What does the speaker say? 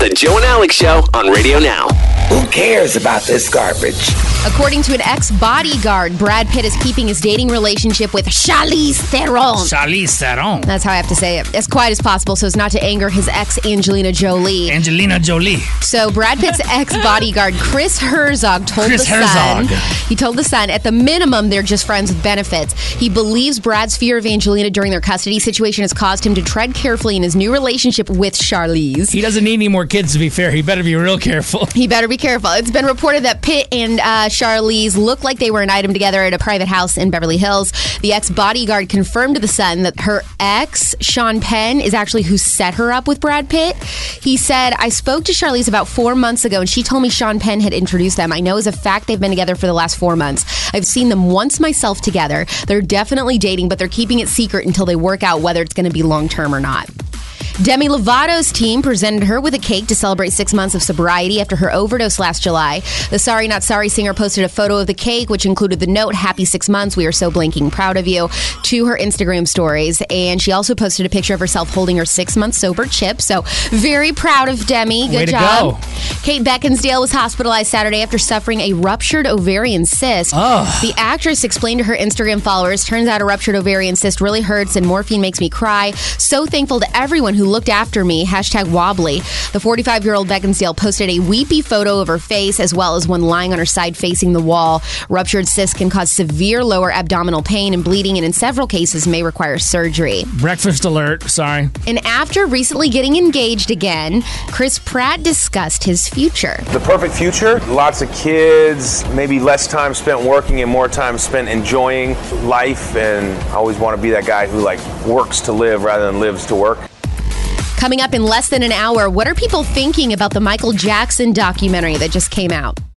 The Joe and Alex Show on Radio Now. Who cares about this garbage? According to an ex-bodyguard, Brad Pitt is keeping his dating relationship with Charlize Theron. Charlize Theron. That's how I have to say it. As quiet as possible so as not to anger his ex, Angelina Jolie. Angelina Jolie. So Brad Pitt's ex-bodyguard, Chris Herzog, told The Sun. He told The Sun, at the minimum, they're just friends with benefits. He believes Brad's fear of Angelina during their custody situation has caused him to tread carefully in his new relationship with Charlize. He doesn't need any more kids, to be fair. He better be real careful. He better be careful. It's been reported that Pitt and Charlize looked like they were an item together at a private house in Beverly Hills. The ex-bodyguard confirmed to The Sun that her ex, Sean Penn, is actually who set her up with Brad Pitt. He said, I spoke to Charlize about 4 months ago, and she told me Sean Penn had introduced them. I know as a fact they've been together for the last 4 months. I've seen them once myself together. They're definitely dating, but they're keeping it secret until they work out whether it's going to be long-term or not. Demi Lovato's team presented her with a cake to celebrate 6 months of sobriety after her overdose last July. The Sorry Not Sorry singer posted a photo of the cake, which included the note, "Happy 6 months, we are so blanking proud of you," to her Instagram stories. And she also posted a picture of herself holding her 6 month sober chip. So very proud of Demi. Good job. Kate Beckinsale was hospitalized Saturday after suffering a ruptured ovarian cyst. The actress explained to her Instagram followers, turns out a ruptured ovarian cyst really hurts and morphine makes me cry. So thankful to everyone who looked after me, #wobbly. The 45-year-old Beckinsale posted a weepy photo of her face as well as one lying on her side facing the wall. Ruptured cysts can cause severe lower abdominal pain and bleeding and in several cases may require surgery. Breakfast alert, sorry. And after recently getting engaged again, Chris Pratt discussed his future. The perfect future, lots of kids, maybe less time spent working and more time spent enjoying life, and I always want to be that guy who works to live rather than lives to work. Coming up in less than an hour, what are people thinking about the Michael Jackson documentary that just came out?